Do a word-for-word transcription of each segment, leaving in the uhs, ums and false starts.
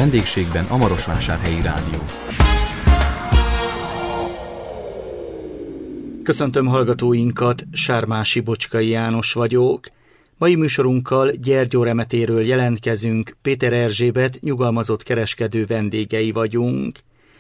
Vendégségben a Marosvásárhelyi Rádió. Köszöntöm hallgatóinkat, Sármási Bocskai János vagyok. Mai műsorunkkal Gyergyóremetéről jelentkezünk, Péter Erzsébet nyugalmazott kereskedő vendégei vagyunk.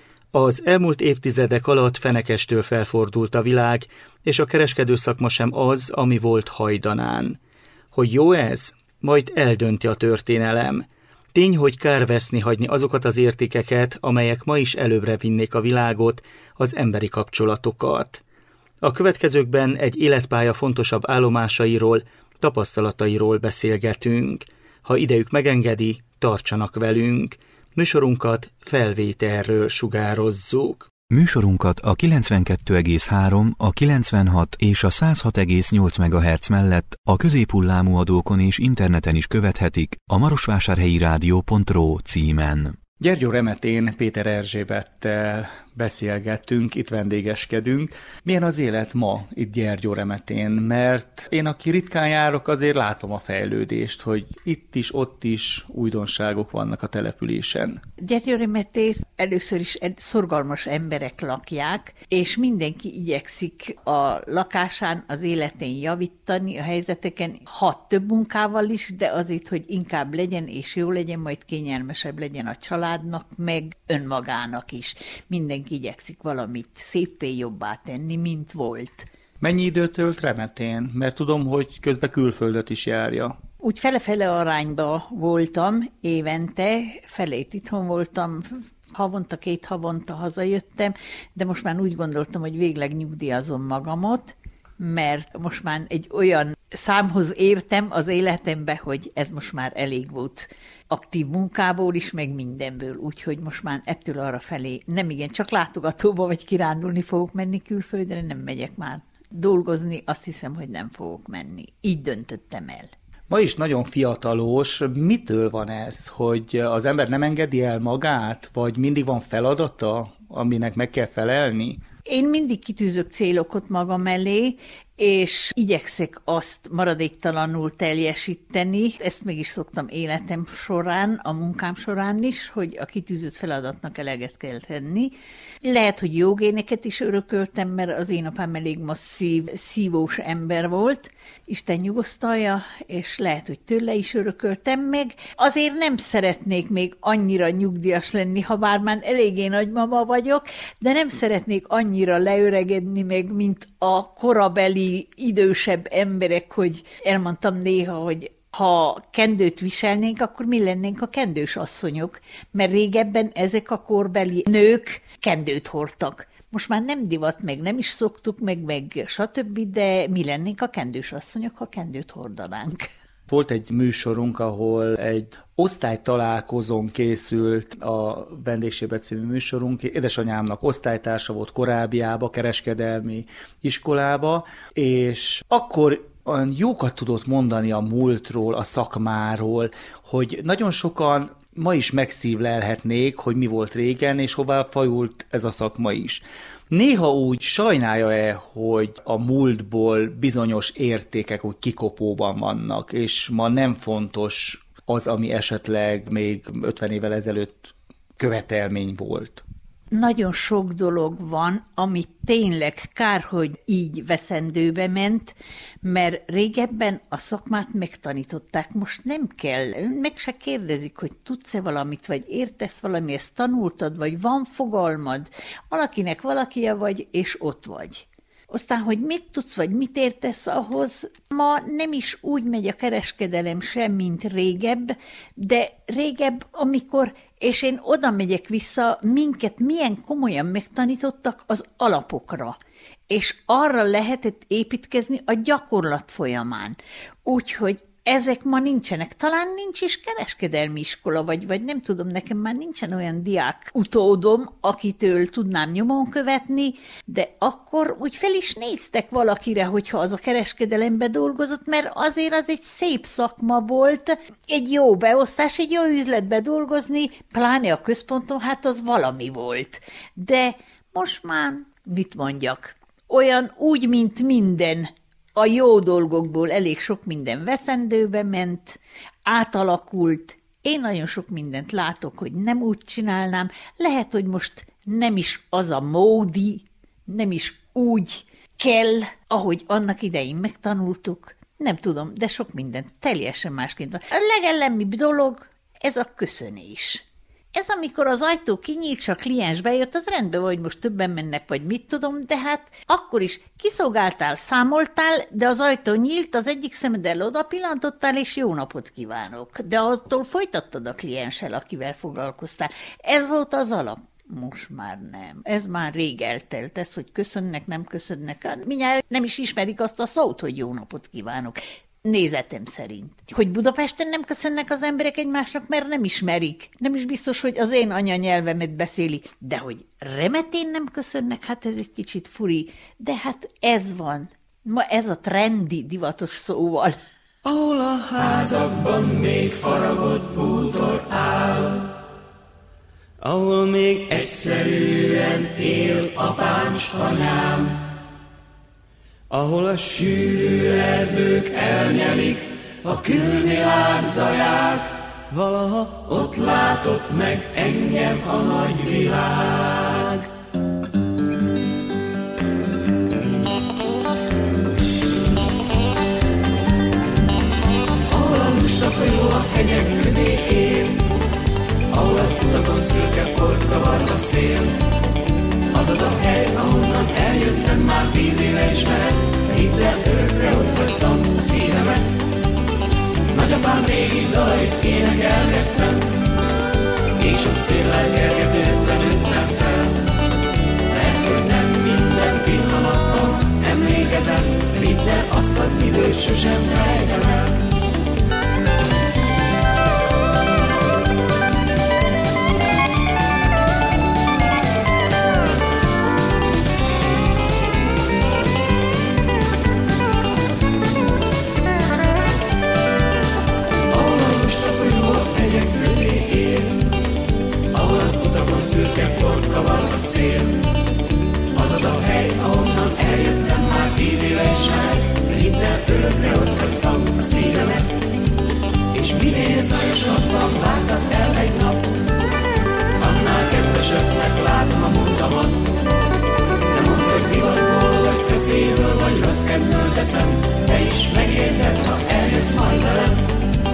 Az elmúlt évtizedek alatt fenekestől felfordult a világ, és a kereskedő szakma sem az, ami volt hajdanán. Hogy jó ez? Majd eldönti a történelem. Tény, hogy kár veszni hagyni azokat az értékeket, amelyek ma is előbbre vinnék a világot, az emberi kapcsolatokat. A következőkben egy életpálya fontosabb állomásairól, tapasztalatairól beszélgetünk. Ha idejük megengedi, tartsanak velünk. Műsorunkat felvételről sugározzuk. Műsorunkat a kilencvenkettő egész három, a kilencvenhat és a száz hat egész nyolc megahertz mellett a középhullámú adókon és interneten is követhetik a marosvásárhelyi rádió pont ro címen. Gyergyóremetén Péter Erzsébettel beszélgettünk, itt vendégeskedünk. Milyen az élet ma itt Gyergyóremetén? Mert én, aki ritkán járok, azért látom a fejlődést, hogy itt is, ott is újdonságok vannak a településen. Gyergyóremetén először is szorgalmas emberek lakják, és mindenki igyekszik a lakásán, az életén javítani, a helyzeteken, ha több munkával is, de azért, hogy inkább legyen és jó legyen, majd kényelmesebb legyen a családnak, meg önmagának is. Mindenki igyekszik valamit szépé jobbá tenni, mint volt. Mennyi időt tölt Remetén? Mert tudom, hogy közben külföldöt is járja. Úgy fele-fele arányba voltam évente, felét itthon voltam, havonta, két havonta hazajöttem, de most már úgy gondoltam, hogy végleg nyugdíjazom magamat, mert most már egy olyan számhoz értem az életembe, hogy ez most már elég volt aktív munkából is, meg mindenből, úgyhogy most már ettől arra felé nem igen, csak látogatóba vagy kirándulni fogok menni külföldre, nem megyek már dolgozni, azt hiszem, hogy nem fogok menni. Így döntöttem el. Ma is nagyon fiatalos. Mitől van ez, hogy az ember nem engedi el magát, vagy mindig van feladata, aminek meg kell felelni? Én mindig kitűzök célokat magam elé, és igyekszek azt maradéktalanul teljesíteni. Ezt meg is szoktam életem során, a munkám során is, hogy a kitűzött feladatnak eleget kell tenni. Lehet, hogy jó géneket is örököltem, mert az én apám elég masszív, szívós ember volt, Isten nyugosztalja, és lehet, hogy tőle is örököltem meg. Azért nem szeretnék még annyira nyugdíjas lenni, ha bár már eléggé nagymama vagyok, de nem szeretnék annyira leöregedni meg, mint a korabeli idősebb emberek, hogy elmondtam néha, hogy ha kendőt viselnénk, akkor mi lennénk a kendős asszonyok, mert régebben ezek a korbeli nők kendőt hordtak. Most már nem divat, meg nem is szoktuk, meg, meg stb., de mi lennénk a kendős asszonyok, ha kendőt hordanánk. Volt egy műsorunk, ahol egy osztálytalálkozón készült a Vendégségben című műsorunk. Édesanyámnak osztálytársa volt korábbiába, kereskedelmi iskolába, és akkor olyan jókat tudott mondani a múltról, a szakmáról, hogy nagyon sokan ma is megszívlelhetnék, hogy mi volt régen, és hová fajult ez a szakma is. Néha úgy sajnálja-e, hogy a múltból bizonyos értékek úgy kikopóban vannak, és ma nem fontos az, ami esetleg még ötven évvel ezelőtt követelmény volt? Nagyon sok dolog van, ami tényleg kár, hogy így veszendőbe ment, mert régebben a szakmát megtanították, most nem kell, meg se kérdezik, hogy tudsz-e valamit, vagy értesz valami, ezt tanultad, vagy van fogalmad, valakinek valakije vagy, és ott vagy. Aztán, hogy mit tudsz, vagy mit értesz ahhoz, ma nem is úgy megy a kereskedelem sem, mint régebb, de régebb, amikor, és én oda megyek vissza, minket milyen komolyan megtanítottak az alapokra, és arra lehetett építkezni a gyakorlat folyamán. Úgyhogy ezek ma nincsenek. Talán nincs is kereskedelmi iskola, vagy, vagy nem tudom, nekem már nincsen olyan diák utódom, akitől tudnám nyomon követni, de akkor úgy fel is néztek valakire, hogyha az a kereskedelembe dolgozott, mert azért az egy szép szakma volt, egy jó beosztás, egy jó üzletbe dolgozni, pláne a központon, hát az valami volt. De most már, mit mondjak, olyan úgy, mint minden, a jó dolgokból elég sok minden veszendőbe ment, átalakult, Én nagyon sok mindent látok, hogy nem úgy csinálnám, lehet, hogy most nem is az a módi, nem is úgy kell, ahogy annak idején megtanultuk, nem tudom, de sok mindent teljesen másként van. A legellemmibb dolog, ez a köszönés. Ez amikor az ajtó kinyílt, csak a kliens bejött, az rendben vagy most többen mennek, vagy mit tudom, de hát akkor is kiszolgáltál, számoltál, de az ajtó nyílt, az egyik szemeddel oda pillantottál, és jó napot kívánok. De attól folytattad a klienssel, akivel foglalkoztál. Ez volt az alap. Most már nem. Ez már rég eltelt, ez, hogy köszönnek, nem köszönnek. Mindjárt nem is ismerik azt a szót, hogy jó napot kívánok. Nézetem szerint. Hogy Budapesten nem köszönnek az emberek egymásnak, mert nem ismerik. Nem is biztos, hogy az én anyanyelvemet beszéli. De hogy remetén nem köszönnek, hát ez egy kicsit furi. De hát ez van. Ma ez a trendi, divatos szóval. Ahol a házakban még faragott bútor áll, ahol még egyszerűen él apám s anyám, ahol a sűrű erdők elnyelik a külvilág zaját, valaha ott látott meg engem a nagy világ. Ahol a lusta folyó a hegyek közé él, ahol az utakon szürke port kavar a szél, az az a hely, ahonnan eljöttem már tíz éve is meg, de hidd el, örökre ott hagytam a szívemet. Nagyapám régi dalait énekelgettem, és a széllel kergetőzve nőttem fel. Lehet, hogy nem minden pillanatban emlékezem, de hidd el, azt az időt sosem felejtem el. Szürke port kavar a szél, az az a hely, ahonnan eljöttem már tíz éve is már, de hidd el, örökre ott hagytam a szívemet, és minél zajosabban vártad el egy nap, annál kedvesebbnek látom a múltamat. De mondd, hogy divatból, vagy szeszélyből, vagy rossz kedvből teszem, te is megérted, ha eljössz majd velem.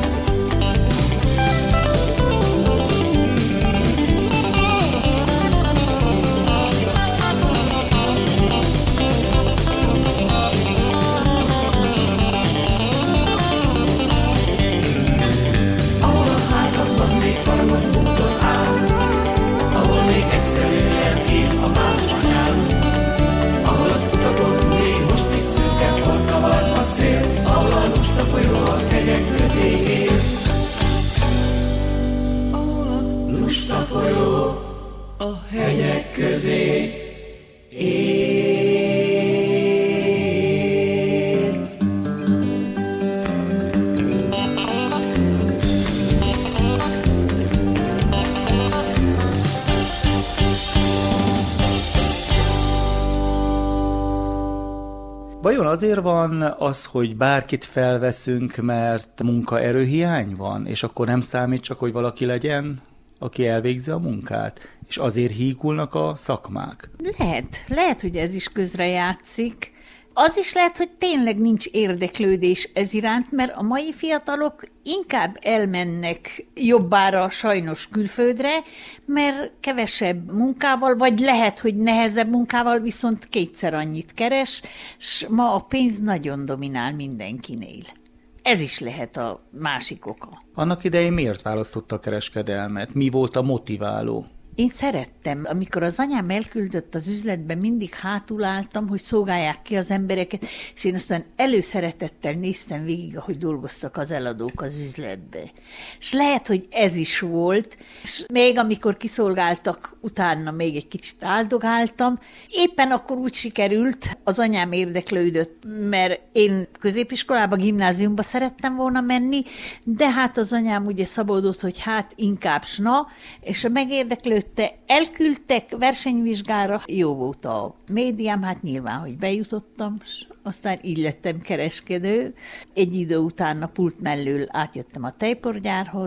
Vajon azért van az, hogy bárkit felveszünk, mert munkaerőhiány van, és akkor nem számít csak, hogy valaki legyen, aki elvégzi a munkát, és azért hígulnak a szakmák? Lehet, lehet, hogy ez is közrejátszik. Az is lehet, hogy tényleg nincs érdeklődés ez iránt, mert a mai fiatalok inkább elmennek jobbára sajnos külföldre, mert kevesebb munkával, vagy lehet, hogy nehezebb munkával, viszont kétszer annyit keres, s ma a pénz nagyon dominál mindenkinél. Ez is lehet a másik oka. Annak idején miért választotta a kereskedelmet? Mi volt a motiváló? Én szerettem, amikor az anyám elküldött az üzletbe, mindig hátul álltam, hogy szolgálják ki az embereket, és én aztán előszeretettel néztem végig, ahogy dolgoztak az eladók az üzletbe. És lehet, hogy ez is volt, és még amikor kiszolgáltak, utána még egy kicsit áldogáltam. Éppen akkor úgy sikerült, az anyám érdeklődött, mert én középiskolába, gimnáziumba szerettem volna menni, de hát az anyám ugye szabadott, hogy hát inkább sna, és a megérdeklődött, te elküldtek versenyvizsgára, jó volt a médiám, hát nyilván, hogy bejutottam, aztán így lettem kereskedő. Egy idő után a pult mellől átjöttem a tejporgyárhoz,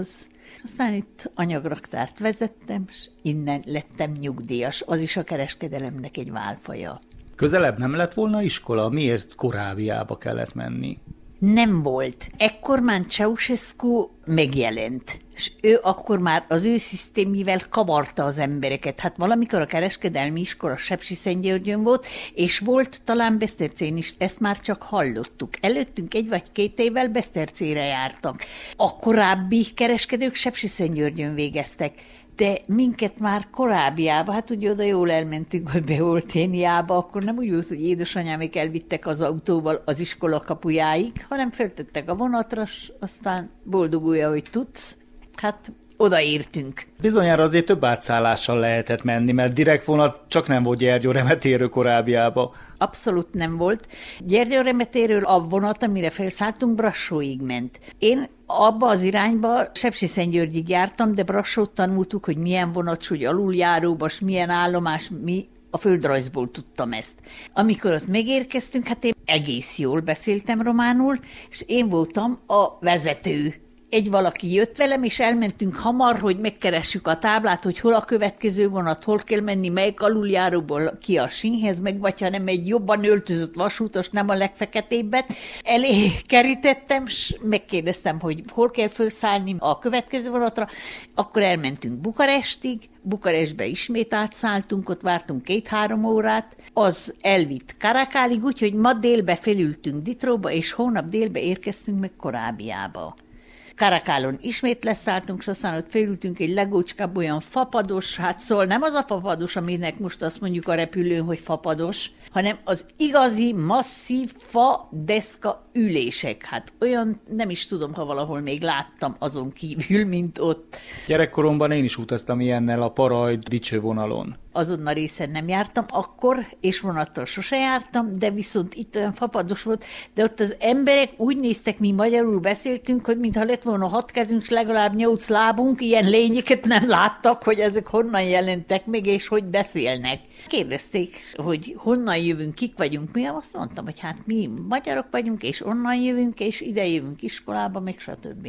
Aztán itt anyagraktárt vezettem, és innen lettem nyugdíjas. Az is a kereskedelemnek egy válfaja. Közelebb nem lett volna iskola? Miért Korábiába kellett menni? Nem volt. Ekkor már Ceausescu megjelent, és ő akkor már az ő szisztémivel kavarta az embereket. Hát valamikor a kereskedelmi iskola Sepsiszentgyörgyön volt, és volt talán Besztercén is, ezt már csak hallottuk. Előttünk egy vagy két évvel Besztercére jártak. A korábbi kereskedők Sepsiszentgyörgyön végeztek, de minket már Korábiába, hát ugye oda jól elmentünk, hogy Beolténiába, akkor nem úgy volt, hogy édesanyámék elvittek az autóval az iskola kapujáig, hanem feltettek a vonatra, aztán boldogulja, hogy tudsz. Hát odaértünk. Bizonyára azért több átszállással lehetett menni, mert direkt vonat csak nem volt Gyergyóremetéről Korábiába. Abszolút nem volt. Gyergyóremetéről a vonat, amire felszálltunk, Brassóig ment. Én abba az irányba Sepsiszentgyörgyig jártam, de Brassót tanultuk, hogy milyen vonat, hogy aluljáróba, milyen állomás, mi a földrajzból tudtam ezt. Amikor ott megérkeztünk, hát én egész jól beszéltem románul, és én voltam a vezető. Egy valaki jött velem, és elmentünk hamar, hogy megkeressük a táblát, hogy hol a következő vonat, hol kell menni, melyik aluljáróból ki a sínhez, meg vagy ha nem egy jobban öltözött vasútos, nem a legfeketébbet. Elé kerítettem, és megkérdeztem, hogy hol kell felszállni a következő vonatra. Akkor elmentünk Bukarestig, Bukarestbe ismét átszálltunk, ott vártunk két-három órát, az elvitt Karakálig, úgyhogy ma délbe felültünk Ditróba, és hónap délbe érkeztünk meg Korábiába. Karakálon ismét leszálltunk, és aztán ott felültünk egy legócskább olyan fapados, hát szóval nem az a fapados, aminek most azt mondjuk a repülőn, hogy fapados, hanem az igazi, masszív fa deszka ülések. Hát olyan nem is tudom, ha valahol még láttam azon kívül, mint ott. Gyerekkoromban én is utaztam ilyennel a Parajd dicsővonalon. Azon a részen nem jártam akkor, és vonattal sose jártam, de viszont itt olyan fapados volt, de ott az emberek úgy néztek, mi magyarul beszéltünk, hogy mintha lett volna hat kezünk, legalább nyolc lábunk, ilyen lényeket nem láttak, hogy ezek honnan jelentek meg, és hogy beszélnek. Kérdezték, hogy honnan jövünk, kik vagyunk, mi, azt mondtam, hogy hát mi magyarok vagyunk, és onnan jövünk, és ide jövünk iskolába, meg stb.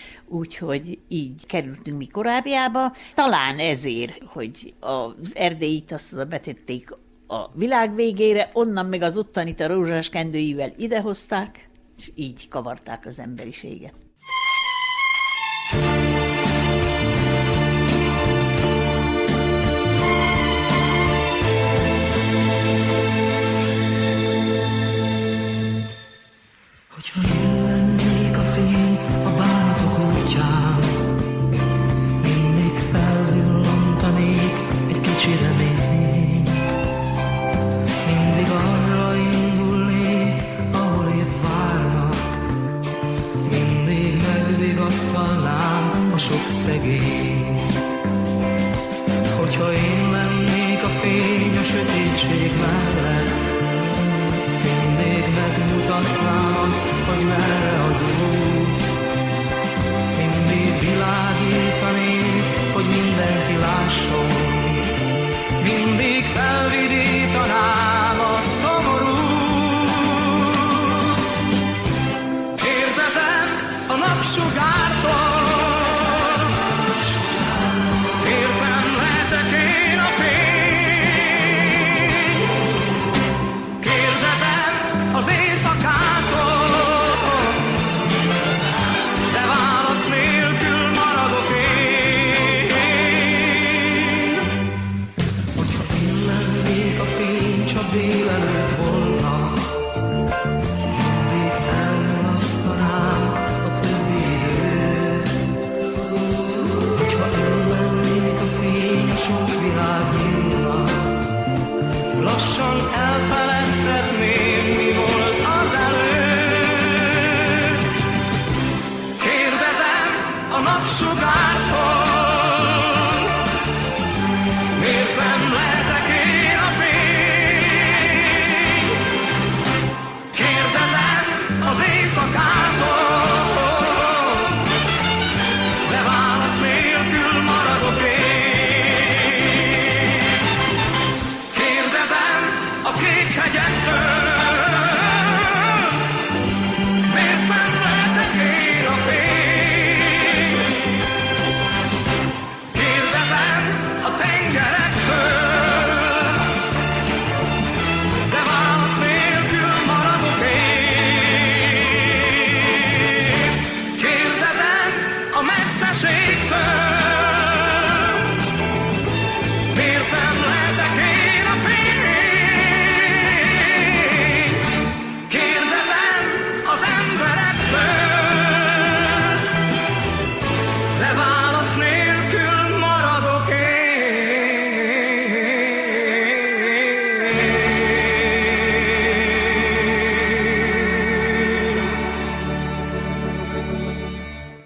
Úgyhogy így kerültünk mi Korábiába. Talán ezért, hogy az erdélyit azt oda betették a világ végére, onnan meg az ottanit a rózsás kendőivel idehozták, és így kavarták az emberiséget. Hogyha én lennék a fény a bánatok útján, mindig felvillantanék egy kicsi reményt. Mindig arra indulnék, ahol épp várnak, mindig megvigasztalnám a sok szegény. Hogyha én lennék a fény a sötétség mellett, mindig megmutatnám azt, hogy merre az út. Mindig világítanék, hogy mindenki lásson. Mindig felvidítanám a szomorút. Kérdezem a napsugártól, miért nem lehetek én a fény?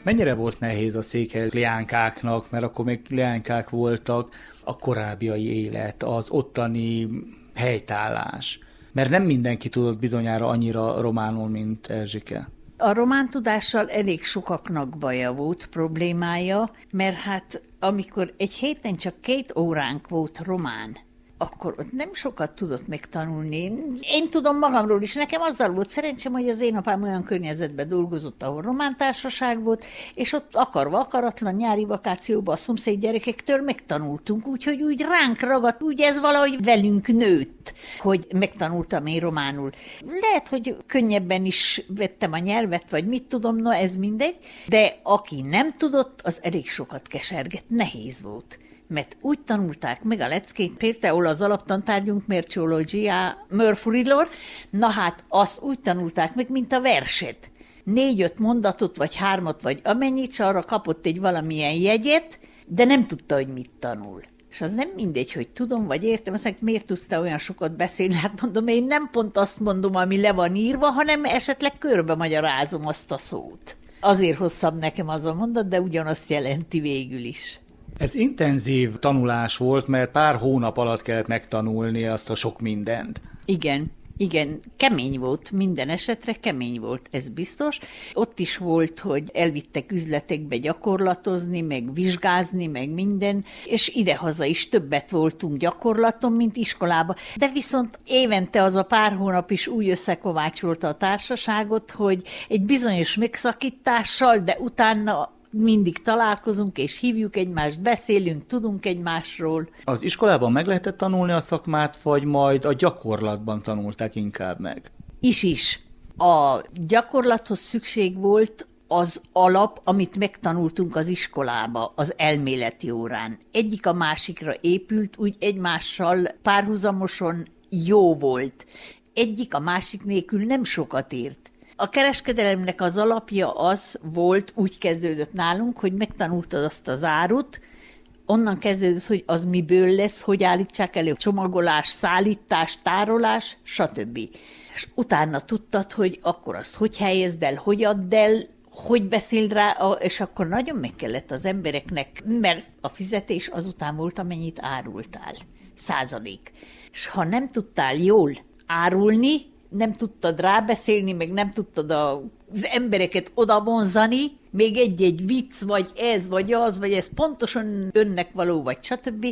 Mennyire volt nehéz a székely leánkáknak, mert akkor még leánkák voltak, a korábbiai élet, az ottani helytállás? Mert nem mindenki tudott bizonyára annyira románul, mint Erzsike. A román tudással elég sokaknak baja volt, problémája, mert hát amikor egy héten csak két óránk volt román, akkor ott nem sokat tudott megtanulni. Én tudom magamról is, nekem azzal volt szerencsém, hogy az én apám olyan környezetben dolgozott, ahol román társaság volt, és ott akarva akaratlan nyári vakációban a szomszéd gyerekektől megtanultunk, úgyhogy úgy ránk ragadt, úgy ez valahogy velünk nőtt, hogy megtanultam én románul. Lehet, hogy könnyebben is vettem a nyelvet, vagy mit tudom, no ez mindegy, de aki nem tudott, az elég sokat kesergett, nehéz volt. Mert úgy tanulták meg a leckét, például az alaptantárgyunk Merciologia Mörfurilor, na hát azt úgy tanulták meg, mint a verset. Négy-öt mondatot, vagy hármat, vagy amennyit, s arra kapott egy valamilyen jegyet, de nem tudta, hogy mit tanul. És az nem mindegy, hogy tudom, vagy értem, azt mondják, miért tudsz te olyan sokat beszélni? Hát mondom, én nem pont azt mondom, ami le van írva, hanem esetleg körbe magyarázom azt a szót. Azért hosszabb nekem az a mondat, de ugyanazt jelenti végül is. Ez intenzív tanulás volt, mert pár hónap alatt kellett megtanulni azt a sok mindent. Igen, igen, kemény volt, minden esetre kemény volt, ez biztos. Ott is volt, hogy elvittek üzletekbe gyakorlatozni, meg vizsgázni, meg minden, és idehaza is többet voltunk gyakorlaton, mint iskolába. De viszont évente az a pár hónap is úgy összekovácsolta a társaságot, hogy egy bizonyos megszakítással, de utána mindig találkozunk, és hívjuk egymást, beszélünk, tudunk egymásról. Az iskolában meg lehetett tanulni a szakmát, vagy majd a gyakorlatban tanulták inkább meg? Is-is. A gyakorlathoz szükség volt az alap, amit megtanultunk az iskolába, az elméleti órán. Egyik a másikra épült, úgy egymással párhuzamosan jó volt. Egyik a másik nélkül nem sokat ért. A kereskedelemnek az alapja az volt, úgy kezdődött nálunk, hogy megtanultad azt az árut, onnan kezdődött, hogy az miből lesz, hogy állítsák elő, csomagolás, szállítás, tárolás, stb. És utána tudtad, hogy akkor azt hogy helyezd el, hogy add el, hogy beszéld rá, és akkor nagyon meg kellett az embereknek, mert a fizetés azután volt, amennyit árultál. Százalék. És ha nem tudtál jól árulni, nem tudtad rábeszélni, meg nem tudtad az embereket odavonzani, még egy-egy vicc, vagy ez, vagy az, vagy ez pontosan önnek való, vagy stb.,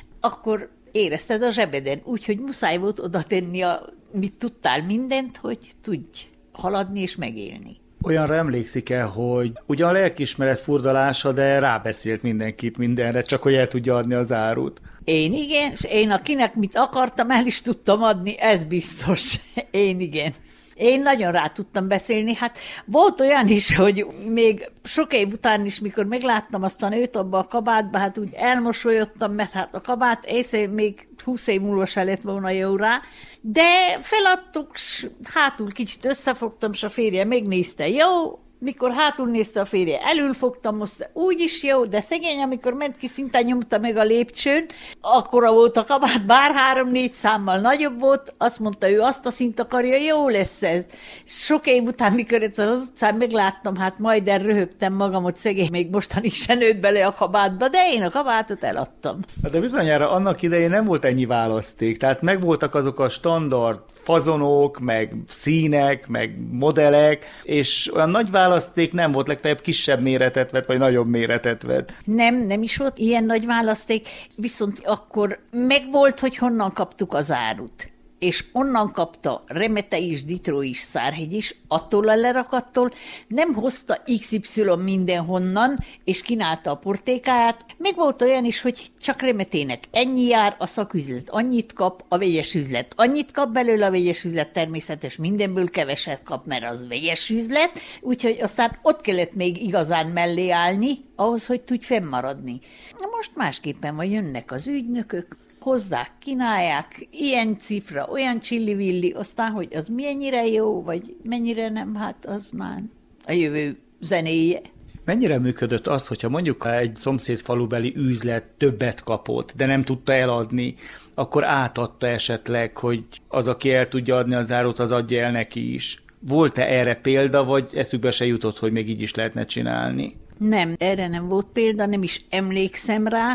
akkor érezted a zsebeden. Úgyhogy muszáj volt oda tenni, a, mit tudtál mindent, hogy tudj haladni és megélni. Olyanra emlékszik el, hogy ugyan a lelkiismeret furdalása, de rábeszélt mindenkit mindenre, csak hogy el tudja adni az árut. Én igen, és én akinek mit akartam, el is tudtam adni, ez biztos. Én igen. Én nagyon rá tudtam beszélni, hát volt olyan is, hogy még sok év után is, mikor megláttam azt a nőt abba a kabátba, hát úgy elmosolyodtam, mert hát a kabát észre még húsz év múlva se lett volna jó rá, de feladtuk, s hátul kicsit összefogtam, s a férje megnézte, jó, mikor hátul nézte a férje, elülfogtam, most úgy is jó, de szegény, amikor ment ki, szinte nyomta meg a lépcsőn, akkora volt a kabát, bár három-négy számmal nagyobb volt, azt mondta ő, azt a szint akarja, jó lesz ez. Sok év után, mikor egyszer az utcán megláttam, hát majd röhögtem magam, hogy szegény még mostanig se nőtt bele a kabátba, de én a kabátot eladtam. De bizonyára annak idején nem volt ennyi választék, tehát megvoltak azok a standard fazonok, meg színek, meg modellek, és olyan nagy választék nem volt, legfeljebb kisebb méretet vett, vagy nagyobb méretet vett. Nem, nem is volt ilyen nagy választék, viszont akkor megvolt, hogy honnan kaptuk az árut. És onnan kapta Remete is, Ditró is, Szárhegy is, attól a lerakattól, nem hozta iksz ipszilon mindenhonnan, és kínálta a portékáját. Meg volt olyan is, hogy csak Remetének ennyi jár, a szaküzlet annyit kap, a vegyes üzlet annyit kap belőle, a vegyes üzlet természetes mindenből keveset kap, mert az vegyes üzlet, úgyhogy aztán ott kellett még igazán mellé állni, ahhoz, hogy tudj fennmaradni. Na most másképpen van, jönnek az ügynökök, hozzák, kínálják, ilyen cifra, olyan csillivilli, aztán, hogy az mennyire jó, vagy mennyire nem, hát az már a jövő zenéje. Mennyire működött az, hogyha mondjuk egy szomszédfalubeli üzlet többet kapott, de nem tudta eladni, akkor átadta esetleg, hogy az, aki el tudja adni az árut, az adja el neki is? Volt-e erre példa, vagy eszükbe se jutott, hogy még így is lehetne csinálni? Nem, erre nem volt példa, nem is emlékszem rá,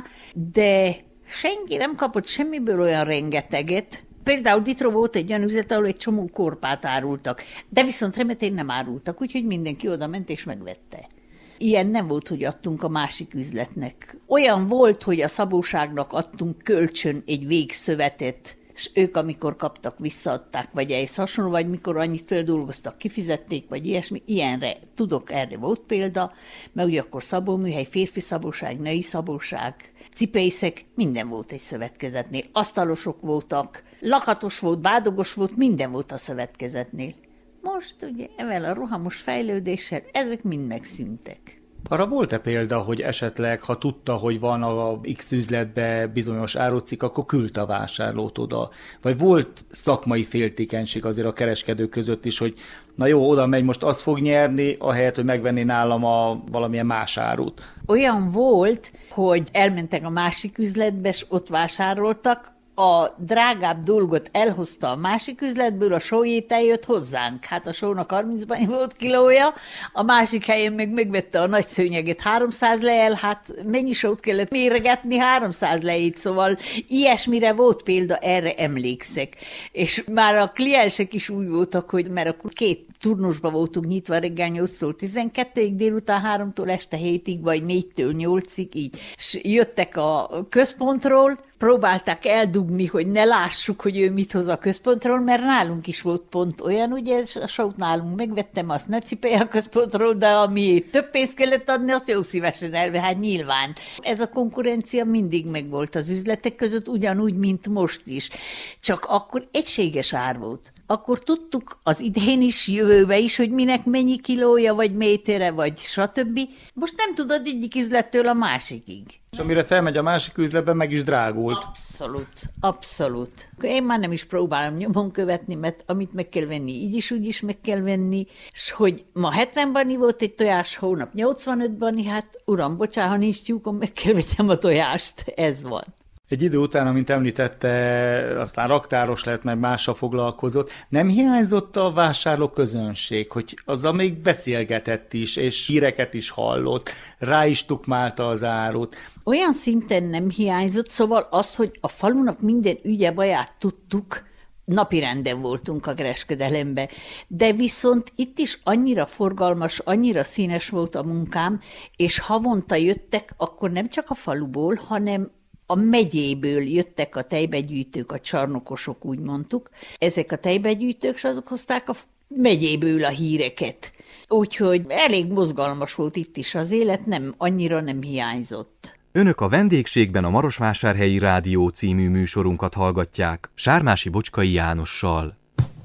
de senki nem kapott semmiből olyan rengeteget. Például Ditro volt egy olyan üzlet, ahol egy csomó korpát árultak, de viszont remetén nem árultak, úgyhogy mindenki oda ment és megvette. Ilyen nem volt, hogy adtunk a másik üzletnek. Olyan volt, hogy a szabóságnak adtunk kölcsön egy végszövetet, és ők, amikor kaptak, visszaadták, vagy ehhez hasonló, vagy mikor annyit feldolgoztak, kifizették, vagy ilyesmi. Ilyenre tudok, erre volt példa, mert ugye akkor szabóműhely, férfi szabóság, női szabóság, cipeiszek, minden volt egy szövetkezetnél. Asztalosok voltak, lakatos volt, bádogos volt, minden volt a szövetkezetnél. Most ugye ezzel a rohamos fejlődéssel ezek mind megszűntek. Arra volt-e példa, hogy esetleg, ha tudta, hogy van a X üzletbe bizonyos árucikk, akkor küldte a vásárlót oda? Vagy volt szakmai féltékenység azért a kereskedők között is, hogy na jó, oda megy, most azt fog nyerni, ahelyett, hogy megvenni nálam a valamilyen más árut? Olyan volt, hogy elmentek a másik üzletbe, és ott vásároltak, a drágább dolgot elhozta a másik üzletből, a sójét eljött hozzánk. Hát a sónak harmincban volt kilója, a másik helyen meg megvette a nagy szőnyeget háromszáz lejjel, hát mennyi sót kellett méregetni, háromszáz lejjét, szóval ilyesmire volt példa, erre emlékszek. És már a kliensek is úgy voltak, hogy mert akkor két turnusba voltunk nyitva reggel nyolctól tizenkettőig, délután háromtól este hétig, vagy négytől nyolcig, így. És jöttek a központról, próbálták eldugni, hogy ne lássuk, hogy ő mit hoz a központról, mert nálunk is volt pont olyan, ugye, a sót nálunk megvettem, azt ne cipelje a központról, de ami több pénzt kellett adni, azt jó szívesen elve, hát nyilván. Ez a konkurencia mindig megvolt az üzletek között, ugyanúgy, mint most is. Csak akkor egységes ár volt. Akkor tudtuk az idén is, jövőbe is, hogy minek mennyi kilója, vagy métere, vagy stb. Most nem tudod egyik üzlettől a másikig. És amire felmegy a másik üzletbe, meg is drágult. Abszolút, abszolút. Én már nem is próbálom nyomon követni, mert amit meg kell venni, így is úgy is meg kell venni, és hogy ma hetven bani volt egy tojás, hónap nyolcvanöt bani, hát uram, bocsánat, ha nincs tyúkom, meg kell vegyem a tojást, ez van. Egy idő után, amint említette, aztán raktáros lett, meg mással foglalkozott. Nem hiányzott a vásárló közönség, hogy azzal még beszélgetett is, és híreket is hallott, rá is tukmálta az árut? Olyan szinten nem hiányzott, szóval azt, hogy a falunak minden ügye baját tudtuk, napirenden voltunk a kereskedelembe, de viszont itt is annyira forgalmas, annyira színes volt a munkám, és havonta jöttek, akkor nem csak a faluból, hanem a megyéből jöttek a tejbegyűjtők, a csarnokosok, úgy mondtuk. Ezek a tejbegyűjtők, és azok hozták a megyéből a híreket. Úgyhogy elég mozgalmas volt itt is az élet, nem, annyira nem hiányzott. Önök a vendégségben a Marosvásárhelyi Rádió című műsorunkat hallgatják Sármási Bocskai Jánossal.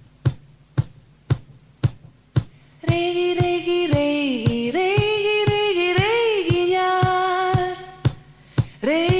Régi, régi, régi, régi, régi, régi nyár. Régi,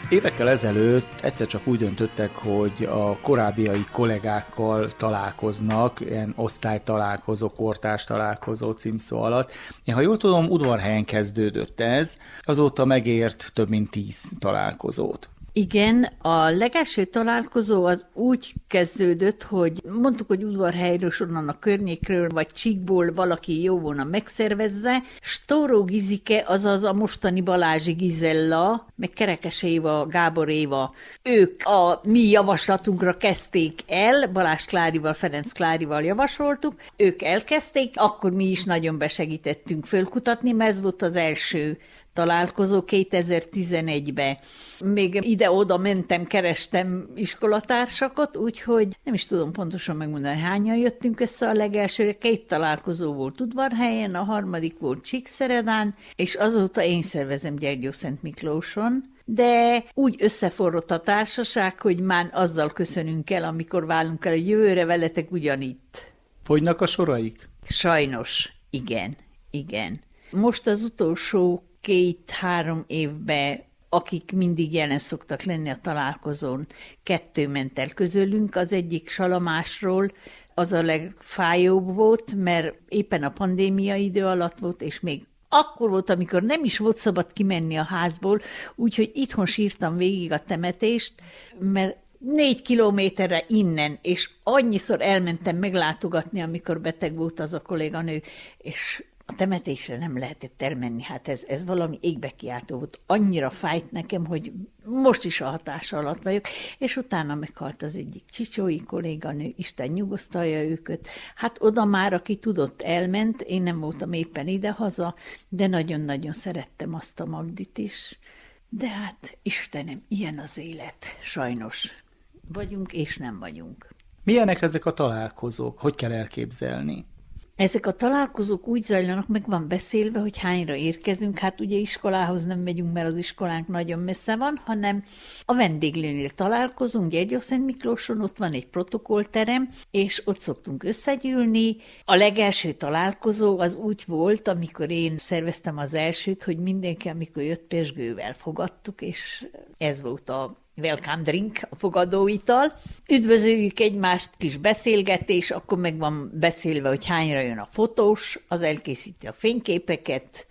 Évekkel ezelőtt egyszer csak úgy döntöttek, hogy a korábbiai kollégákkal találkoznak, ilyen osztálytalálkozó, kortárs találkozó címszó alatt. Én, ha jól tudom, Udvarhelyen kezdődött ez, azóta megért több mint tíz találkozót. Igen, a legelső találkozó az úgy kezdődött, hogy mondtuk, hogy Udvarhelyről, onnan a környékről, vagy Csíkból valaki jó volna megszervezze. Stóró Gizike, azaz a mostani Balázsi Gizella, meg Kerekes Éva, Gábor Éva, ők a mi javaslatunkra kezdték el, Balázs Klárival, Ferenc Klárival javasoltuk, ők elkezdték, akkor mi is nagyon besegítettünk fölkutatni, mert ez volt az első találkozó kétezer-tizenegyben. Még ide-oda mentem, kerestem iskolatársakat, úgyhogy nem is tudom pontosan megmondani, hányan jöttünk össze a legelsőre. Két találkozó volt Udvarhelyen, a harmadik volt Csíkszeredán, és azóta én szervezem Gyergyószentmiklóson, de úgy összeforrott a társaság, hogy már azzal köszönünk el, amikor válunk el, hogy jövőre veletek ugyanitt. Fogynak a soraik? Sajnos, igen, igen. Most az utolsó két-három évben, akik mindig jelen szoktak lenni a találkozón, kettő ment el közülünk, az egyik Salamásról, az a legfájóbb volt, mert éppen a pandémia idő alatt volt, és még akkor volt, amikor nem is volt szabad kimenni a házból, úgyhogy itthon sírtam végig a temetést, mert négy kilométerre innen, és annyiszor elmentem meglátogatni, amikor beteg volt az a kolléganő, és a temetésre nem lehetett elmenni, hát ez, ez valami égbe kiáltó volt. Annyira fájt nekem, hogy most is a hatása alatt vagyok, és utána meghalt az egyik csicsói kolléganő, Isten nyugosztalja őket. Hát oda már, aki tudott, elment, én nem voltam éppen idehaza, de nagyon-nagyon szerettem azt a Magdit is. De hát, Istenem, ilyen az élet, sajnos. Vagyunk és nem vagyunk. Milyenek ezek a találkozók? Hogy kell elképzelni? Ezek a találkozók úgy zajlanak, meg van beszélve, hogy hányra érkezünk. Hát ugye iskolához nem megyünk, mert az iskolánk nagyon messze van, hanem a vendéglőnél találkozunk, Gyergyószentmiklóson, ott van egy protokollterem, és ott szoktunk összegyűlni. A legelső találkozó az úgy volt, amikor én szerveztem az elsőt, hogy mindenki, amikor jött, pezsgővel fogadtuk, és ez volt a welcome drink, a fogadóital. Üdvözöljük egymást, kis beszélgetés, akkor meg van beszélve, hogy hányra jön a fotós, az elkészíti a fényképeket,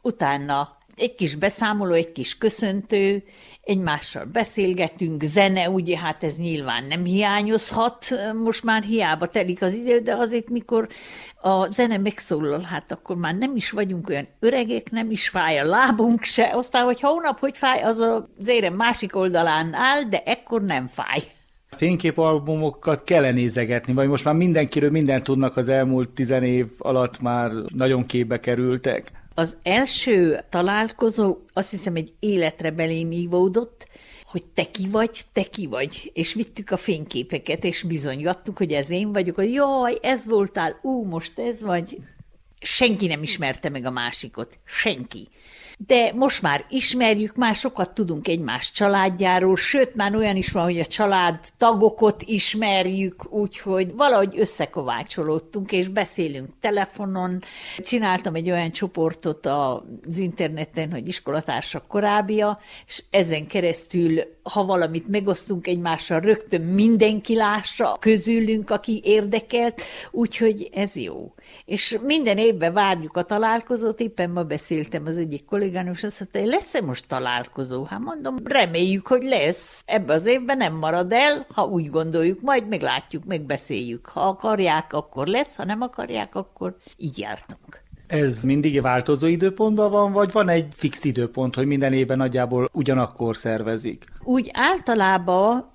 utána egy kis beszámoló, egy kis köszöntő, egymással beszélgetünk, zene, ugye hát ez nyilván nem hiányozhat, most már hiába telik az idő, de azért mikor a zene megszólal, hát akkor már nem is vagyunk olyan öregek, nem is fáj a lábunk se, aztán, hogy hónap, hogy fáj, az az érem másik oldalán áll, de ekkor nem fáj. Fényképalbumokat kell nézegetni, vagy most már mindenkiről mindent tudnak, az elmúlt tizen év alatt már nagyon képbe kerültek? Az első találkozó, azt hiszem, egy életre belém ívódott, hogy te ki vagy, te ki vagy, és vittük a fényképeket, és bizonygattuk, hogy ez én vagyok, hogy jaj, ez voltál, ú, most ez vagy. Senki nem ismerte meg a másikot, senki. De most már ismerjük, már sokat tudunk egymás családjáról, sőt, már olyan is van, hogy a család tagokat ismerjük, úgyhogy valahogy összekovácsolódtunk, és beszélünk telefonon. Csináltam egy olyan csoportot az interneten, hogy iskolatársak korábbia, és ezen keresztül, ha valamit megosztunk egymással, rögtön mindenki lássa közülünk, aki érdekelt, úgyhogy ez jó. És minden évben várjuk a találkozót, éppen ma beszéltem az egyik kolléganő, és azt mondta, hogy lesz-e most találkozó? Hát mondom, reméljük, hogy lesz. Ebben az évben nem marad el, ha úgy gondoljuk, majd meglátjuk, megbeszéljük. Ha akarják, akkor lesz, ha nem akarják, akkor így jártunk. Ez mindig változó időpontban van, vagy van egy fix időpont, hogy minden évben nagyjából ugyanakkor szervezik? Úgy általában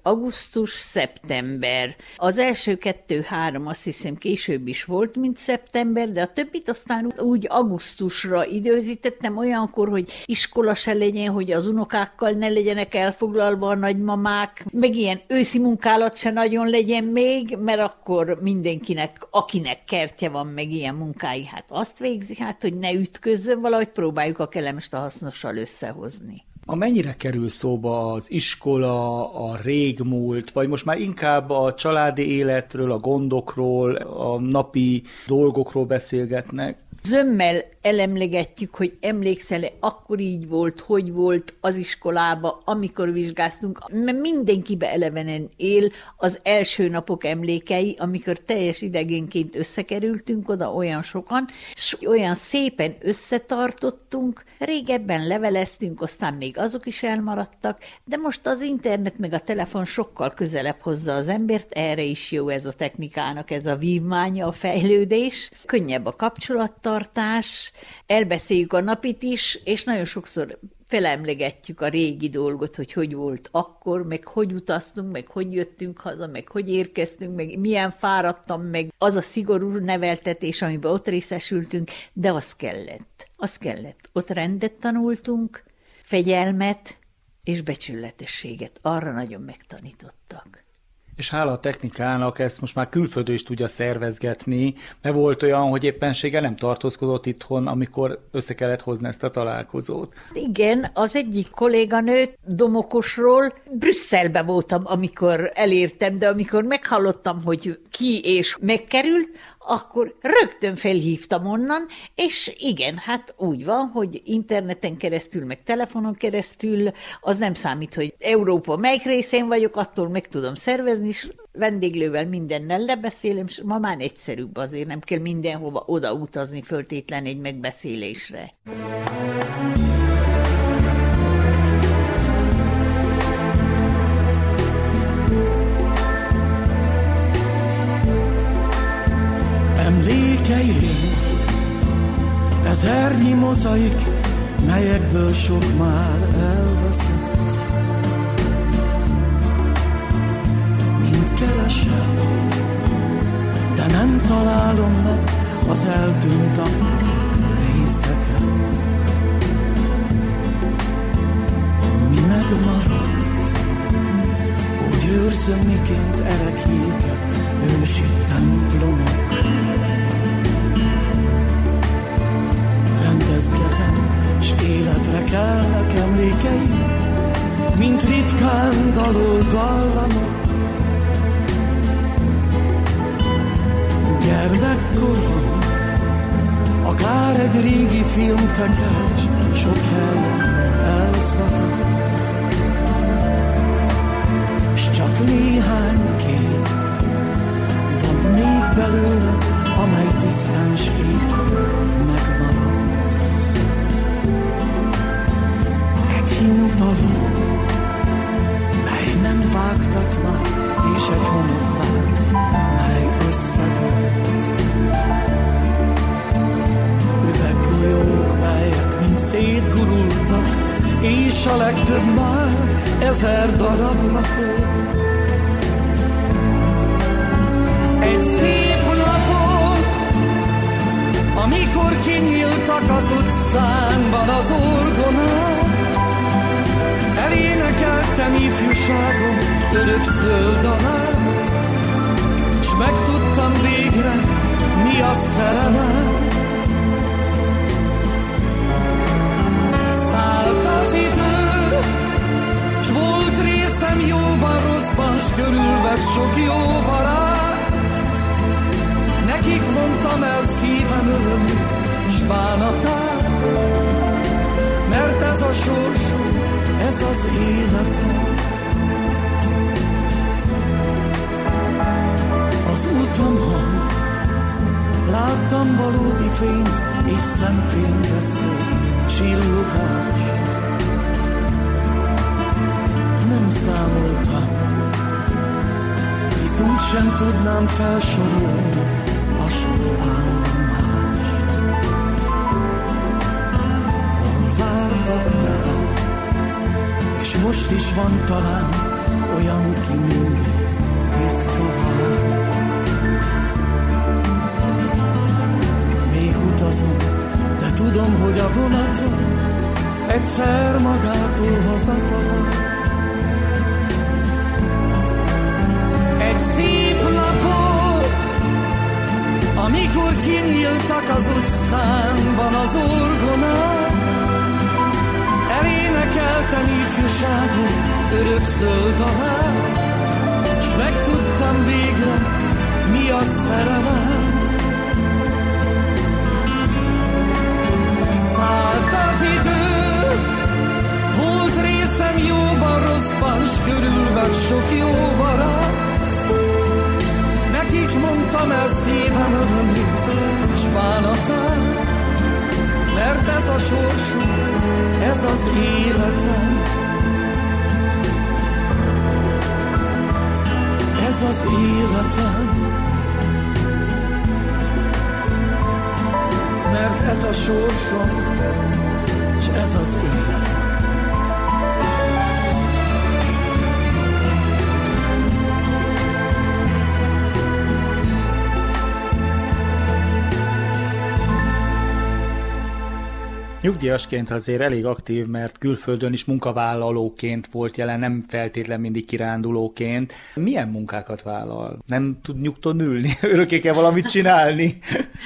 augusztus-szeptember. Az első kettő-három azt hiszem később is volt, mint szeptember, de a többit aztán úgy augusztusra időzítettem olyankor, hogy iskola se legyen, hogy az unokákkal ne legyenek elfoglalva a nagymamák, meg ilyen őszi munkálat se nagyon legyen még, mert akkor mindenkinek, akinek kertje van, meg ilyen munkái, hát azt végzi, hát hogy ne ütközzön, valahogy próbáljuk a kellemest a hasznossal összehozni. A mennyire kerül szóba az iskola, a régmúlt, vagy most már inkább a családi életről, a gondokról, a napi dolgokról beszélgetnek? Zömmel elemlegetjük, hogy emlékszel-e, akkor így volt, hogy volt az iskolába, amikor vizsgáztunk, mert mindenkibe elevenen él az első napok emlékei, amikor teljes idegénként összekerültünk oda olyan sokan, és olyan szépen összetartottunk, régebben leveleztünk, aztán még azok is elmaradtak, de most az internet meg a telefon sokkal közelebb hozza az embert, erre is jó ez a technikának, ez a vívmánya, a fejlődés, könnyebb a kapcsolattartás, elbeszéljük a napit is, és nagyon sokszor felemlegetjük a régi dolgot, hogy hogy volt akkor, meg hogy utaztunk, meg hogy jöttünk haza, meg hogy érkeztünk, meg milyen fáradtam, meg az a szigorú neveltetés, amiben ott részesültünk, de az kellett. Az kellett. Ott rendet tanultunk, fegyelmet és becsületességet. Arra nagyon megtanítottak. És hála a technikának ezt most már külföldön is tudja szervezgetni, mert volt olyan, hogy éppenséggel nem tartózkodott itthon, amikor össze kellett hozni ezt a találkozót. Igen, az egyik kolléganő Domokosról Brüsszelbe voltam, amikor elértem, de amikor meghallottam, hogy ki és megkerült, akkor rögtön felhívtam onnan, és igen, hát úgy van, hogy interneten keresztül, meg telefonon keresztül, az nem számít, hogy Európa melyik részén vagyok, attól meg tudom szervezni, és vendéglővel mindennel lebeszélem, és ma már egyszerűbb, azért nem kell mindenhova oda utazni föltétlen egy megbeszélésre. Emlékeim, ezernyi mozaik, melyekből sok már elveszett. Mind keresem, de nem találom meg az eltűnt apró részeket. Mi megmaradt, úgy őrzöm, miként erekjéket ősi templomok. Rendezgetem, s életre kelnek emlékeim, mint ritkán dalol dallamok. Gyermekkorom, akár egy régi filmtekercs, sok helyen elszakadt. S csak néhány kép van még belőle, amely tisztán s éppen megmaradt. Egy hintaló, mely nem vágtat már, és egy homokvár, mely összedőlt. Üveggolyók, melyek mind szétgurultak, és a legtöbb már ezer darabra tölt. Egy szép napon, amikor kinyíltak az utcánkban az orgonák, elénekeltem ifjúságom örök zöld alát, s megtudtam végre, mi a szerelem. Szállt az idő, s volt részem jóban, rosszban, s körülvett sok jó barát. Nekik mondtam el szívem örömét, s bánatát, mert ez a sorsom, ez az életem. Az utamon láttam valódi fényt, és szemfényre szólt csillogást. Nem számoltam, hisz úgy sem tudnám felsorolni a sok állomást. Hol vártak rá, és most is van talán olyan, ki mindig visszavár. Még utazom, de tudom, hogy a vonatom egyszer magától hazatalál. Egy szép napon, amikor kinyíltak az utcánkban az orgonák, elénekeltem ifjúságom örök zöld alát, s megtudtam végre, mi a szerelem. Állt az idő, volt részem jóban, rosszban, s körülvett sok jó barát. Nekik mondtam el szívem örömét, s bánatát, mert ez a sorsom, ez az életem. Ez az életem. Mert ez a sorsom, és ez az életem. Nyugdíjasként azért elég aktív, mert külföldön is munkavállalóként volt jelen, nem feltétlen mindig kirándulóként. Milyen munkákat vállal? Nem tud nyugton ülni? Örökké kell valamit csinálni?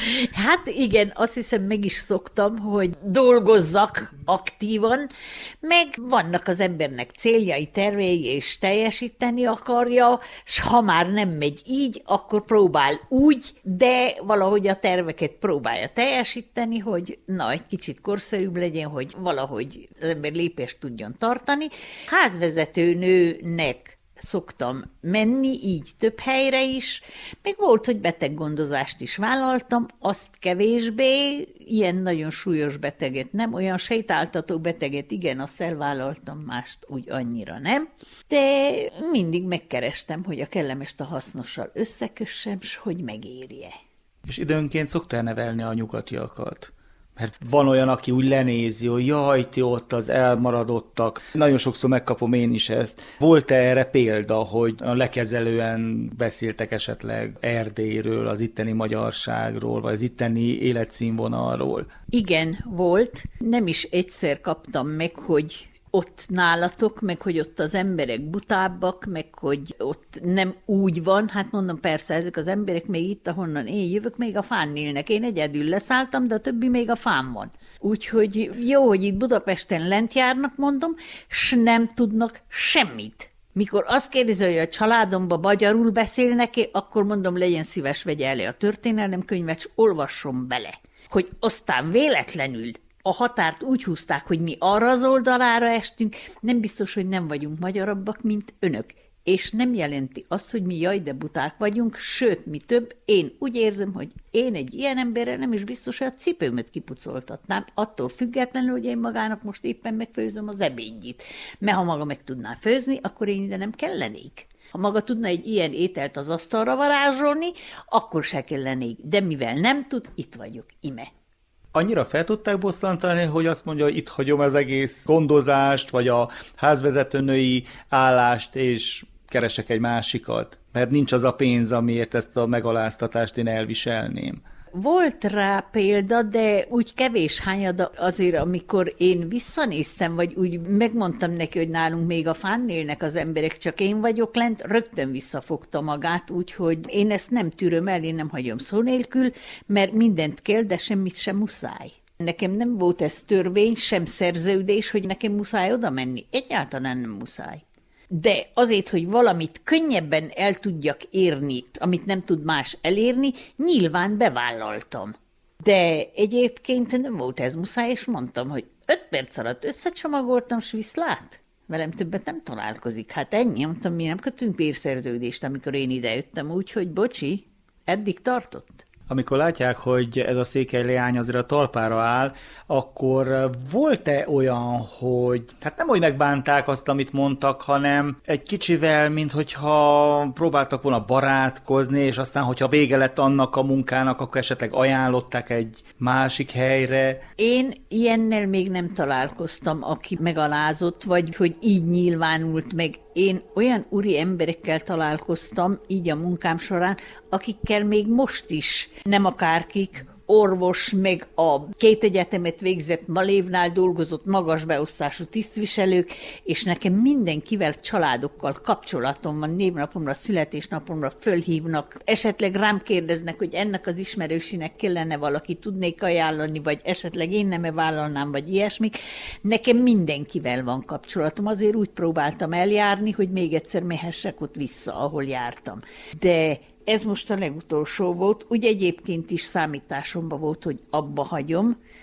Hát igen, azt hiszem meg is szoktam, hogy dolgozzak aktívan, meg vannak az embernek céljai, tervei, és teljesíteni akarja, s ha már nem megy így, akkor próbál úgy, de valahogy a terveket próbálja teljesíteni, hogy na, egy kicsit korszerűbb legyen, hogy valahogy az ember lépést tudjon tartani. Házvezető nőnek szoktam menni, így több helyre is, meg volt, hogy beteggondozást is vállaltam, azt kevésbé, ilyen nagyon súlyos beteget nem, olyan sejtáltató beteget igen, azt elvállaltam, mást úgy annyira nem, de mindig megkerestem, hogy a kellemest a hasznossal összekössem, s hogy megérje. És időnként szoktál nevelni a nyugatiakat? Mert van olyan, aki úgy lenézi, hogy jaj, ti ott az elmaradottak. Nagyon sokszor megkapom én is ezt. Volt-e erre példa, hogy lekezelően beszéltek esetleg Erdélyről, az itteni magyarságról, vagy az itteni életszínvonalról? Igen, volt. Nem is egyszer kaptam meg, hogy ott nálatok, meg hogy ott az emberek butábbak, meg hogy ott nem úgy van, hát mondom, persze, ezek az emberek még itt, ahonnan én jövök, még a fán élnek. Én egyedül leszálltam, de a többi még a fán van. Úgyhogy jó, hogy itt Budapesten lent járnak, mondom, s nem tudnak semmit. Mikor azt kérdezi, hogy a családomba magyarul beszélnek-e, akkor mondom, legyen szíves, vegye elő a történelemkönyvet, s olvasson bele, hogy aztán véletlenül a határt úgy húzták, hogy mi arra az oldalára estünk, nem biztos, hogy nem vagyunk magyarabbak, mint önök. És nem jelenti azt, hogy mi jaj, de buták vagyunk, sőt, mi több, én úgy érzem, hogy én egy ilyen emberrel nem is biztos, hogy a cipőmet kipucoltatnám, attól függetlenül, hogy én magának most éppen megfőzöm az ebédjét. Mert ha maga meg tudná főzni, akkor én ide nem kellenék. Ha maga tudna egy ilyen ételt az asztalra varázsolni, akkor se kellenék, de mivel nem tud, itt vagyok, ime. Annyira fel tudták bosszantani, hogy azt mondja, hogy itt hagyom az egész gondozást, vagy a házvezetőnői állást, és keresek egy másikat, mert nincs az a pénz, amiért ezt a megaláztatást én elviselném. Volt rá példa, de úgy kevés hányad azért, amikor én visszanéztem, vagy úgy megmondtam neki, hogy nálunk még a fán élnek az emberek, csak én vagyok lent, rögtön visszafogta magát, úgyhogy én ezt nem tűröm el, én nem hagyom szó nélkül, mert mindent kell, de semmit sem muszáj. Nekem nem volt ez törvény, sem szerződés, hogy nekem muszáj oda menni. Egyáltalán nem muszáj. De azért, hogy valamit könnyebben el tudjak érni, amit nem tud más elérni, nyilván bevállaltam. De egyébként nem volt ez muszáj, és mondtam, hogy öt perc alatt összecsomagoltam, s viszlát. Velem többet nem találkozik. Hát ennyi, mondtam, mi nem kötünk bérszerződést, amikor én idejöttem, úgyhogy bocsi, eddig tartott. Amikor látják, hogy ez a székely leány azért a talpára áll, akkor volt-e olyan, hogy hát nem hogy megbánták azt, amit mondtak, hanem egy kicsivel, minthogyha próbáltak volna barátkozni, és aztán, hogyha vége lett annak a munkának, akkor esetleg ajánlották egy másik helyre? Én ilyennel még nem találkoztam, aki megalázott, vagy hogy így nyilvánult meg. Én olyan úri emberekkel találkoztam így a munkám során, akikkel még most is nem akárkik, orvos, meg a két egyetemet végzett Malévnál dolgozott magas beosztású tisztviselők, és nekem mindenkivel, családokkal kapcsolatom van, névnapomra, születésnapomra fölhívnak, esetleg rám kérdeznek, hogy ennek az ismerősinek kellene valaki tudnék ajánlani, vagy esetleg én nem-e vállalnám, vagy ilyesmik. Nekem mindenkivel van kapcsolatom, azért úgy próbáltam eljárni, hogy még egyszer mehessek ott vissza, ahol jártam. De ez most a legutolsó volt, úgy egyébként is számításomban volt, hogy abba hagyom,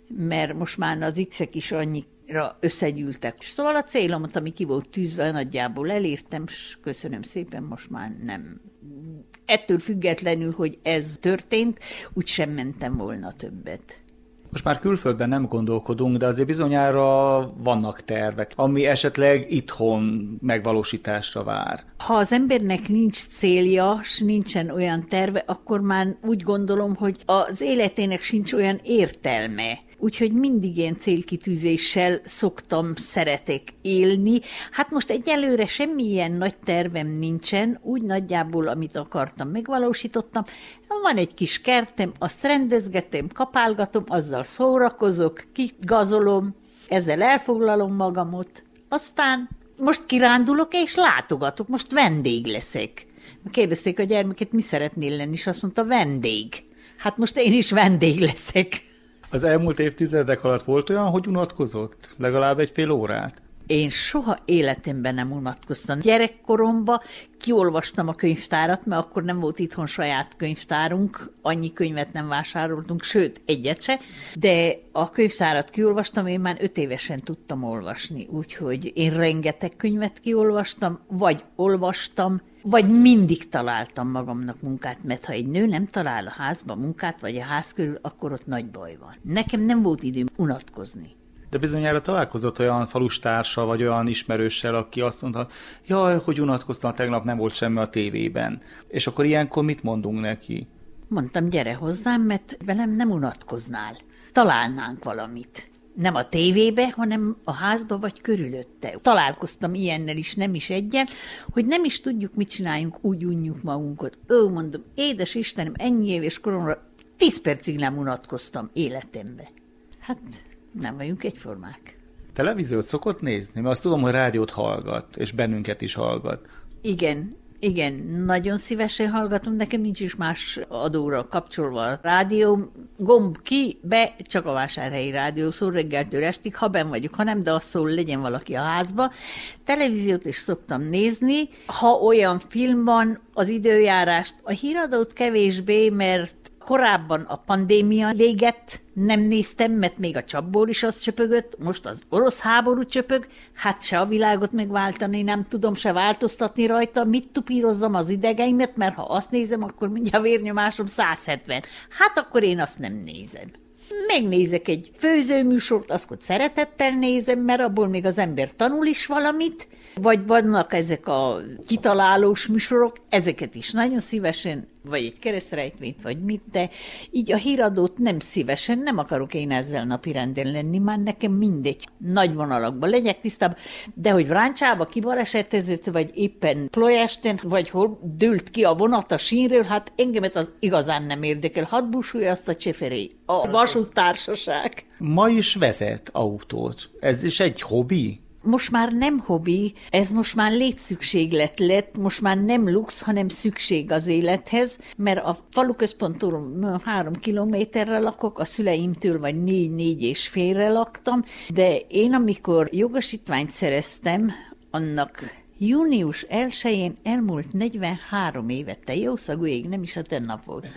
mert most már az X-ek is annyira összegyűltek. Szóval a célomat, ami ki volt tűzve, nagyjából elértem, és köszönöm szépen, most már nem. Ettől függetlenül, hogy ez történt, úgysem mentem volna többet. Most már külföldben nem gondolkodunk, de azért bizonyára vannak tervek, ami esetleg itthon megvalósításra vár. Ha az embernek nincs célja, s nincsen olyan terve, akkor már úgy gondolom, hogy az életének sincs olyan értelme. Úgyhogy mindig ilyen célkitűzéssel szoktam, szeretek élni. Hát most egyelőre semmilyen nagy tervem nincsen, úgy nagyjából, amit akartam, megvalósítottam. Van egy kis kertem, azt rendezgetem, kapálgatom, azzal szórakozok, kigazolom, ezzel elfoglalom magamot. Aztán most kirándulok és látogatok, most vendég leszek. Kérdezték a gyermeket, mi szeretnél lenni, és azt mondta, vendég. Hát most én is vendég leszek. Az elmúlt évtizedek alatt volt olyan, hogy unatkozott? Legalább egy fél órát? Én soha életemben nem unatkoztam. Gyerekkoromban kiolvastam a könyvtárat, mert akkor nem volt itthon saját könyvtárunk, annyi könyvet nem vásároltunk, sőt, egyet se, de a könyvtárat kiolvastam, én már öt évesen tudtam olvasni, úgyhogy én rengeteg könyvet kiolvastam, vagy olvastam, vagy mindig találtam magamnak munkát, mert ha egy nő nem talál a házba munkát, vagy a ház körül, akkor ott nagy baj van. Nekem nem volt időm unatkozni. De bizonyára találkozott olyan falustársa, vagy olyan ismerőssel, aki azt mondta, jaj, hogy unatkoztam, tegnap nem volt semmi a tévében. És akkor ilyenkor mit mondunk neki? Mondtam, gyere hozzám, mert velem nem unatkoznál. Találnánk valamit. Nem a tévébe, hanem a házba vagy körülötte. Találkoztam ilyennel is, nem is egyen, hogy nem is tudjuk, mit csináljunk, úgy unjuk magunkat. Ó, mondom, édes Istenem, ennyi éves koromra tíz percig nem unatkoztam életembe. Hát nem vagyunk egyformák. Televíziót szokott nézni? Mert azt tudom, hogy rádiót hallgat, és bennünket is hallgat. Igen, igen, nagyon szívesen hallgatom, nekem nincs is más adóra kapcsolva a rádió. Gomb ki, be, csak a Vásárhelyi Rádió szól reggeltől estig, ha benn vagyok, ha nem, de az szól, legyen valaki a házba. Televíziót is szoktam nézni, ha olyan film van, az időjárást, a híradót kevésbé, mert korábban a pandémia véget nem néztem, mert még a csapból is az csöpögött, most az orosz háború csöpög, hát se a világot megváltani, nem tudom se változtatni rajta, mit tupírozzam az idegeimet, mert ha azt nézem, akkor mindjárt a vérnyomásom száz hetven. Hát akkor én azt nem nézem. Megnézek egy főzőműsort, azt ott szeretettel nézem, mert abból még az ember tanul is valamit, vagy vannak ezek a kitalálós műsorok, ezeket is nagyon szívesen, vagy egy keresztrejtvényt, vagy mit, de így a híradót nem szívesen, nem akarok én ezzel napirenden lenni, már nekem mindegy, nagy vonalakban legyek tisztában, de hogy Vráncsába kibalesetezett, vagy éppen Ploiesten, vagy hol dőlt ki a vonat a sínről, hát engemet az igazán nem érdekel. Hadd búsulja azt a cseferé, a vasúttársaság. Ma is vezet autót. Ez is egy hobbi? Most már nem hobbi, ez most már létszükséglet lett, most már nem lux, hanem szükség az élethez, mert a faluközponttól három kilométerre lakok, a szüleimtől vagy négy-négy és félre laktam, de én amikor jogosítványt szereztem, annak június elsején elmúlt negyvenhárom évet, te jószagú ég, nem is a tennap volt.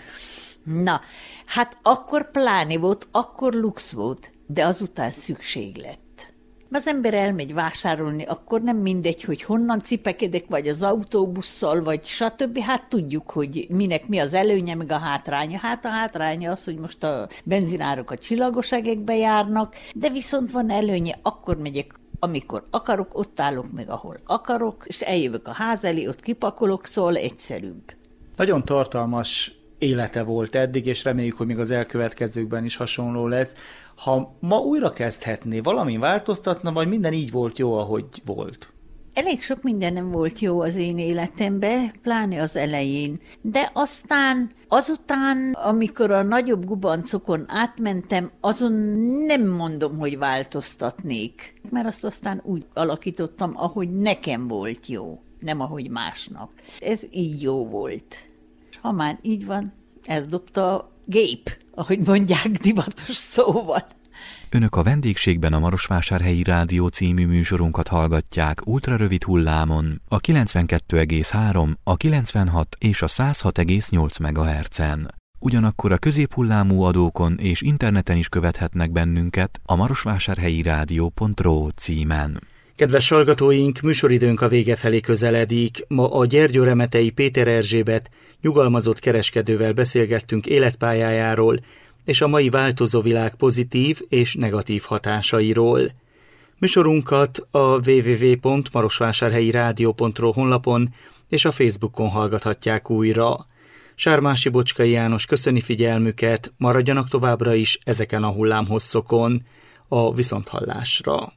Na, hát akkor pláne volt, akkor lux volt, de azután szükség lett. Az ember elmegy vásárolni, akkor nem mindegy, hogy honnan cipekedek, vagy az autóbusszal, vagy stb. Hát tudjuk, hogy minek mi az előnye, meg a hátránya. Hát a hátránya az, hogy most a benzinárok a csillagos egekbe járnak, de viszont van előnye, akkor megyek, amikor akarok, ott állok meg, ahol akarok, és eljövök a ház elé, ott kipakolok, szóval egyszerűbb. Nagyon tartalmas élete volt eddig, és reméljük, hogy még az elkövetkezőkben is hasonló lesz. Ha ma újra kezdhetné, valami változtatna, vagy minden így volt jó, ahogy volt? Elég sok minden nem volt jó az én életemben, pláne az elején. De aztán, azután, amikor a nagyobb gubancokon átmentem, azon nem mondom, hogy változtatnék. Mert azt aztán úgy alakítottam, ahogy nekem volt jó, nem ahogy másnak. Ez így jó volt. Ha már így van, ez dobta a gép, ahogy mondják divatos szóval. Önök a vendégségben a Marosvásárhelyi Rádió című műsorunkat hallgatják ultrarövid hullámon, a kilencvenkettő egész három, a kilencvenhat és a száz hat egész nyolc megahertzen. ugyanakkor a középhullámú adókon és interneten is követhetnek bennünket a marosvásárhelyi rádió pont ro címen. Kedves hallgatóink, műsoridőnk a vége felé közeledik. Ma a gyergyóremetei Péter Erzsébet nyugalmazott kereskedővel beszélgettünk életpályájáról és a mai változó világ pozitív és negatív hatásairól. Műsorunkat a double-u double-u double-u pont marosvásárhelyi rádió pont ro honlapon és a Facebookon hallgathatják újra. Sármási Bocskai János köszöni figyelmüket, maradjanak továbbra is ezeken a hullámhosszokon. A viszonthallásra.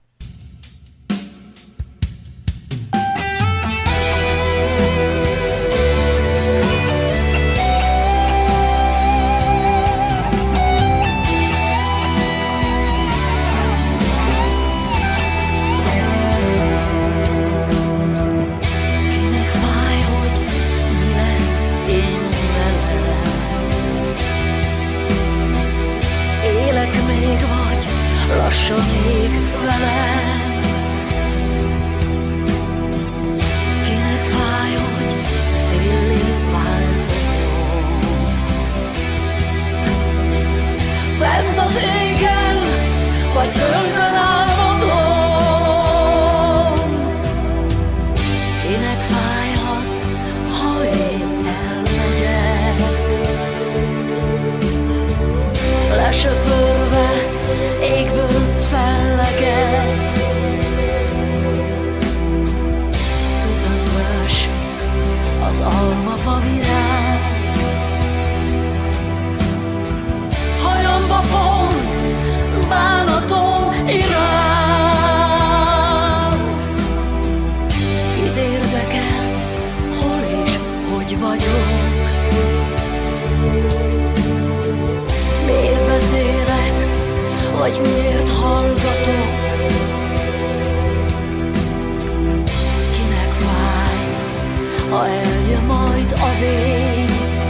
Lassan ég velem. Kinek fáj, hogy széllé változom. Fent az égen, vagy földön álmodom. Kinek fájhat, ha én elmegyek. Lesöpörve égből felleget. Közömbös az almafa virág. Hajamba font bánatom iránt. Kit érdekel, hol és hogy vagyok. Miért beszélek, vagy miért hallgatok? Kinek fáj, ha eljön majd a vég?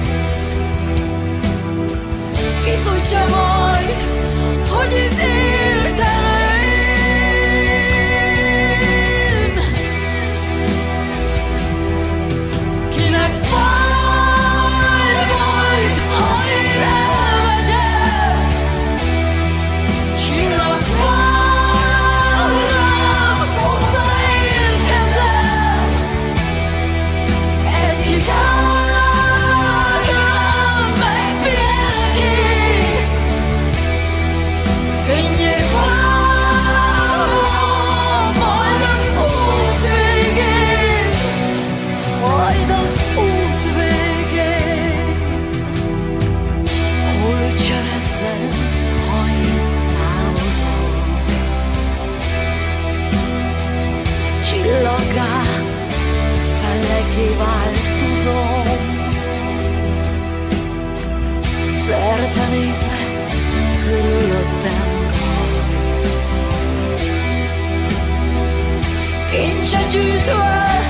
Ki tudja majd, hogy itt éltem én? Kinek fáj majd, ha én elmegyek? Csillag vár rám, hozzáérkezem. Egyik ágán megpihenek én. Fényé várom, majd az út végén. Majd az út végén. Hol cserezzem, ha én távozom? Csillaggá, felleggé változom. Szerte nézve, körülöttem majd. Kincset gyűjtve,